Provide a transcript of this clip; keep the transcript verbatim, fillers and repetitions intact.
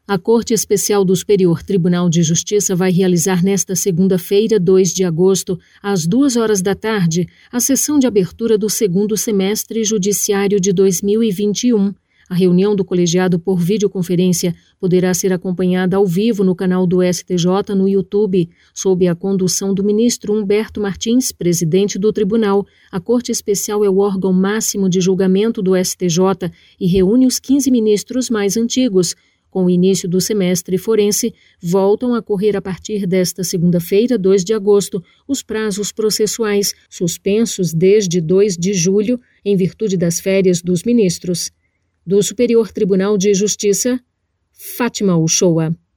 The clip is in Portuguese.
A Corte Especial do Superior Tribunal de Justiça vai realizar nesta segunda-feira, dois de agosto, às duas horas da tarde, a sessão de abertura do segundo semestre judiciário de dois mil e vinte e um. A reunião do colegiado por videoconferência poderá ser acompanhada ao vivo no canal do S T J no YouTube, sob a condução do ministro Humberto Martins, presidente do tribunal. A Corte Especial é o órgão máximo de julgamento do S T J e reúne os quinze ministros mais antigos. Com o início do semestre forense, voltam a correr a partir desta segunda-feira, dois de agosto, os prazos processuais, suspensos desde dois de julho, em virtude das férias dos ministros. Do Superior Tribunal de Justiça, Fátima Uchoa.